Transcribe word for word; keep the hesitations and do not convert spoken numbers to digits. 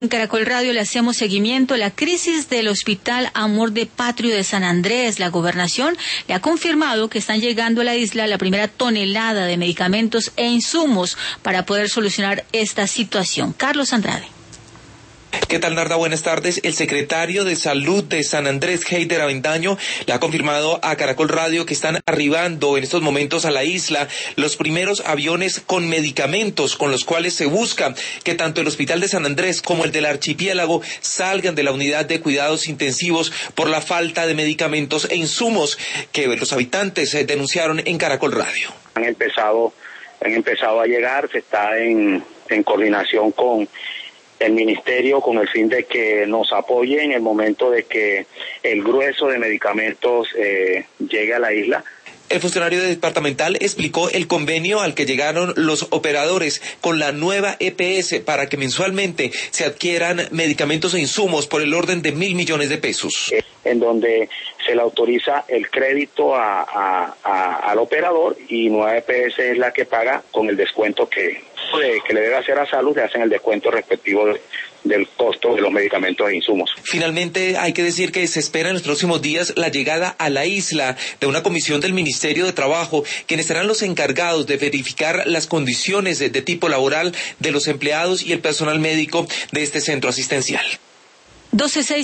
En Caracol Radio le hacemos seguimiento a la crisis del Hospital Amor de Patrio de San Andrés. La gobernación le ha confirmado que están llegando a la isla la primera tonelada de medicamentos e insumos para poder solucionar esta situación. Carlos Andrade. ¿Qué tal, Narda? Buenas tardes. El secretario de Salud de San Andrés, Heider Avendaño, le ha confirmado a Caracol Radio que están arribando en estos momentos a la isla los primeros aviones con medicamentos con los cuales se busca que tanto el Hospital de San Andrés como el del Archipiélago salgan de la unidad de cuidados intensivos por la falta de medicamentos e insumos que los habitantes denunciaron en Caracol Radio. Han empezado, han empezado a llegar, se está en, en coordinación con el ministerio con el fin de que nos apoye en el momento de que el grueso de medicamentos eh, llegue a la isla. El funcionario departamental explicó el convenio al que llegaron los operadores con la nueva E P S para que mensualmente se adquieran medicamentos e insumos por el orden de mil millones de pesos. En donde se le autoriza el crédito a, a, a, al operador y nueva E P S es la que paga con el descuento que, que le debe hacer a Salud, le hacen el descuento respectivo de, del costo de los medicamentos e insumos. Finalmente, hay que decir que se espera en los próximos días la llegada a la isla de una comisión del Ministerio de Trabajo, quienes serán los encargados de verificar las condiciones de, de tipo laboral de los empleados y el personal médico de este centro asistencial. doce seis